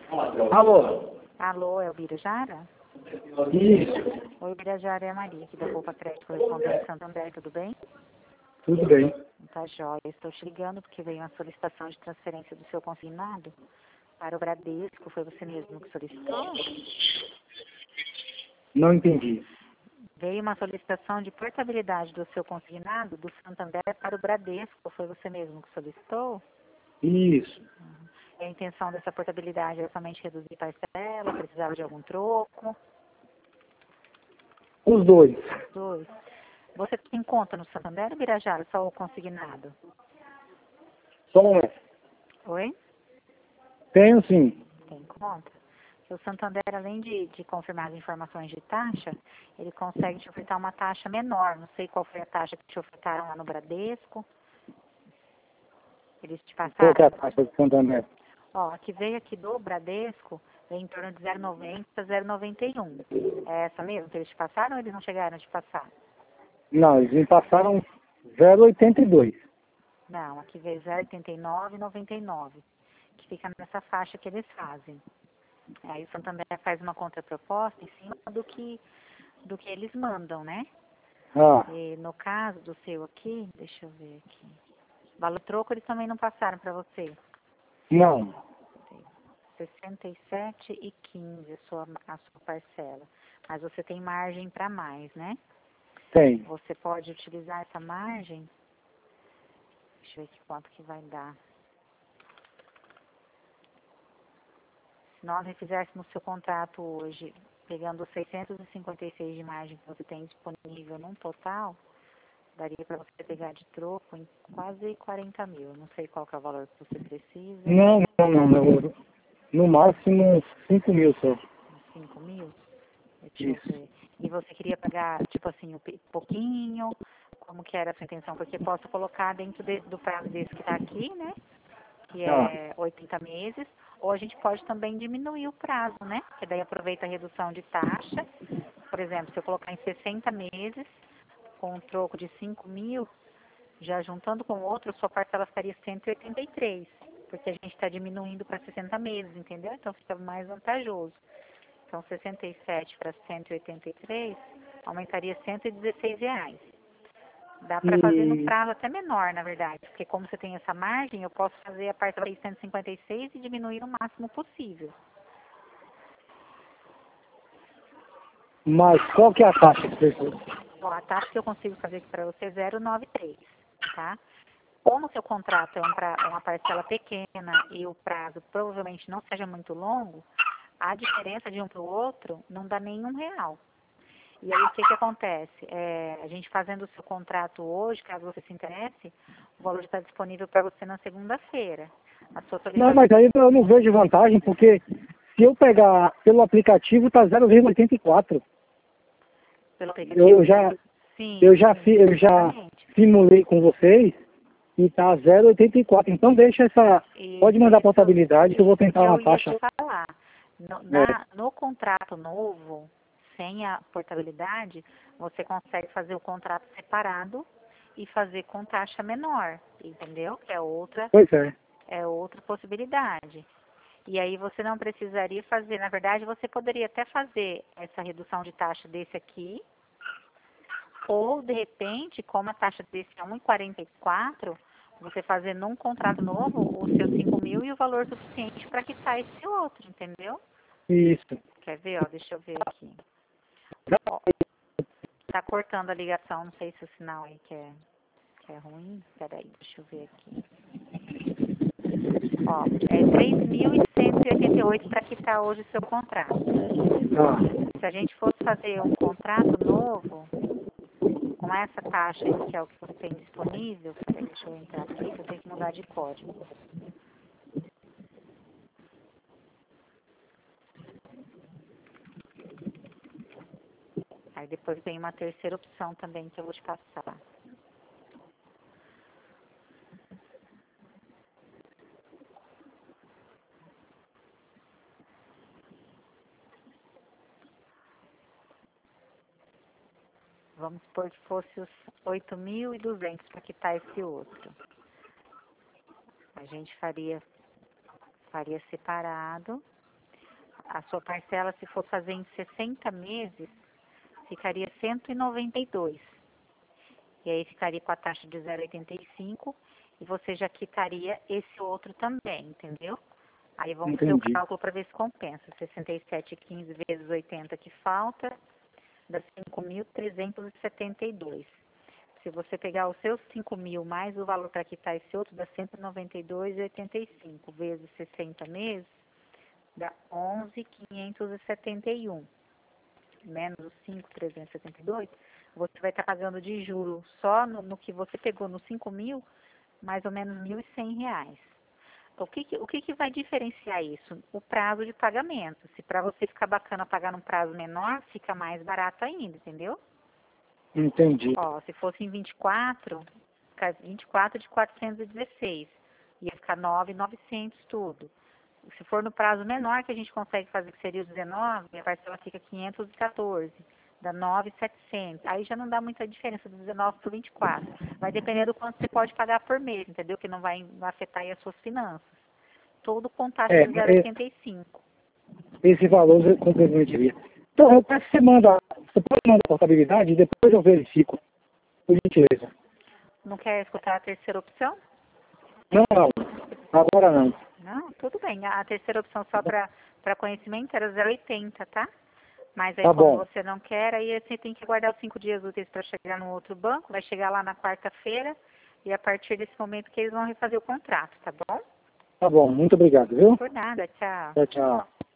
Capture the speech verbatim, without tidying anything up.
Alô? Alô, é o Birajara? Isso, Oi, Birajara, é a Maria, aqui da Poupa Crédito Correspondente Santander, tudo bem? tudo bem. Tá jóia. Estou te ligando porque veio uma solicitação de transferência do seu consignado para o Bradesco. Foi você mesmo que solicitou? Não entendi. Veio uma solicitação de portabilidade do seu consignado do Santander para o Bradesco. Foi você mesmo que solicitou? Isso. E a intenção dessa portabilidade é somente reduzir parcela? Precisava de algum troco? Os dois. Dois. Você tem conta no Santander, Birajara, só o consignado? Só um momento. Oi? Tenho sim. Tem conta? O Santander, além de, de confirmar as informações de taxa, ele consegue te ofertar uma taxa menor. Não sei qual foi a taxa que te ofertaram lá no Bradesco. Eles te Qual que é passaram? a taxa de Santander? Ó, a que veio aqui do Bradesco, veio em torno de zero vírgula noventa a zero vírgula noventa e um. É essa mesmo que eles te passaram ou eles não chegaram a te passar? Não, eles me passaram zero vírgula oitenta e dois. Não, aqui veio zero vírgula oitenta e nove e noventa e nove, que fica nessa faixa que eles fazem. Aí o Santander faz uma contraproposta em cima do que, do que eles mandam, né? Ah, E no caso do seu aqui, deixa eu ver aqui. Valor troco eles também não passaram para você. não. sessenta e sete e quinze a sua, a sua parcela. Mas você tem margem para mais, né? Tem. Você pode utilizar essa margem. Deixa eu ver aqui quanto que vai dar. Se nós refizéssemos o seu contrato hoje, pegando os seiscentos e cinquenta e seis de margem que você tem disponível num total, daria para você pegar de troco em quase quarenta mil. Não sei qual que é o valor que você precisa. Não, não, não. não. No máximo cinco mil só. cinco mil? Deixa eu Isso. ver. E você queria pagar, tipo assim, um pe- pouquinho? Como que era a sua intenção? Porque posso colocar dentro de- do prazo desse que está aqui, né? Que Ah, é oitenta meses. Ou a gente pode também diminuir o prazo, né? Que daí aproveita a redução de taxa. Por exemplo, se eu colocar em sessenta meses, com um troco de cinco mil, já juntando com o outro, sua parcela ficaria cento e oitenta e três. Porque a gente está diminuindo para sessenta meses, entendeu? Então fica mais vantajoso. Então, sessenta e sete para cento e oitenta e três, aumentaria cento e dezesseis reais. Dá para fazer no e... prazo até menor, na verdade, porque como você tem essa margem, eu posso fazer a parcela de seiscentos e cinquenta e seis e diminuir o máximo possível. Mas qual que é a taxa que você falou? Ó, a taxa que eu consigo fazer aqui para você é zero vírgula noventa e três, tá? Como o seu contrato é um pra, é uma parcela pequena e o prazo provavelmente não seja muito longo, a diferença de um para o outro não dá nenhum real. E aí o que que acontece? É, a gente fazendo o seu contrato hoje, caso você se interesse, o valor está disponível para você na segunda-feira. A sua Não, solicitação mas aí eu não vejo vantagem, porque se eu pegar pelo aplicativo, tá zero vírgula oitenta e quatro. pelo Eu aplicativo? já, Sim, eu já, sim, fi- eu já exatamente. simulei com vocês e tá zero vírgula oitenta e quatro. Então deixa essa. Pode Isso, mandar a isso, portabilidade que eu vou isso tentar que uma eu ia te taxa. falar. No, É. na- no contrato novo, sem a portabilidade, você consegue fazer o contrato separado e fazer com taxa menor, entendeu? Que é outra, Pois é. é outra possibilidade. E aí você não precisaria fazer, na verdade, você poderia até fazer essa redução de taxa desse aqui, ou de repente, como a taxa desse é um vírgula quarenta e quatro, você fazer num contrato novo os seus cinco mil e o valor suficiente para quitar esse outro, entendeu? Isso. Quer ver, ó, deixa eu ver aqui. Ó, tá cortando a ligação, não sei se o sinal aí que é, que é ruim. Peraí, deixa eu ver aqui. Ó, é três mil cento e oitenta e oito para quitar hoje o seu contrato. Ah, Se a gente fosse fazer um contrato novo, com essa taxa aí, que é o que você tem disponível, peraí, deixa eu entrar aqui, que eu tenho que mudar de código. Aí depois tem uma terceira opção também que eu vou te passar. Vamos supor que fosse os oito mil e duzentos para quitar esse outro. A gente faria, faria separado a sua parcela, se for fazer em sessenta meses, ficaria cento e noventa e dois. E aí ficaria com a taxa de zero vírgula oitenta e cinco e você já quitaria esse outro também, entendeu? Aí vamos fazer o cálculo para ver se compensa. sessenta e sete vírgula quinze vezes oitenta que falta, dá cinco mil trezentos e setenta e dois. Se você pegar os seus cinco mil mais o valor para quitar esse outro, dá cento e noventa e dois vírgula oitenta e cinco vezes sessenta meses, dá onze mil quinhentos e setenta e um. Menos os cinco mil trezentos e setenta e dois, você vai estar pagando de juro só no, no que você pegou nos cinco mil, mais ou menos mil e cem reais. O que, que, o que, que vai diferenciar isso? O prazo de pagamento. Se para você ficar bacana pagar num prazo menor, fica mais barato ainda, entendeu? Entendi. Ó, se fosse em vinte e quatro, fica vinte e quatro de quatrocentos e dezesseis. Ia ficar nove mil e novecentos tudo. Se for no prazo menor que a gente consegue fazer, que seria o dezenove, a parcela fica quinhentos e quatorze. Dá nove mil e setecentos. Aí já não dá muita diferença do dezenove para o vinte e quatro. Vai depender do quanto você pode pagar por mês, entendeu? Que não vai afetar aí as suas finanças. Tudo com taxa É, de zero vírgula oitenta e cinco. esse valor eu comprometiria. Então, eu peço que você manda, você pode mandar a portabilidade e depois eu verifico, por gentileza. Não quer escutar a terceira opção? Não, não. Agora não. Não, tudo bem. A terceira opção só para conhecimento era zero vírgula oitenta, tá? Mas aí Tá como bom. você não quer, aí você tem que aguardar os cinco dias úteis para chegar no outro banco. Vai chegar lá na quarta-feira e a partir desse momento que eles vão refazer o contrato, tá bom? Tá bom, muito obrigado, viu? Por nada, tchau. Tchau, tchau.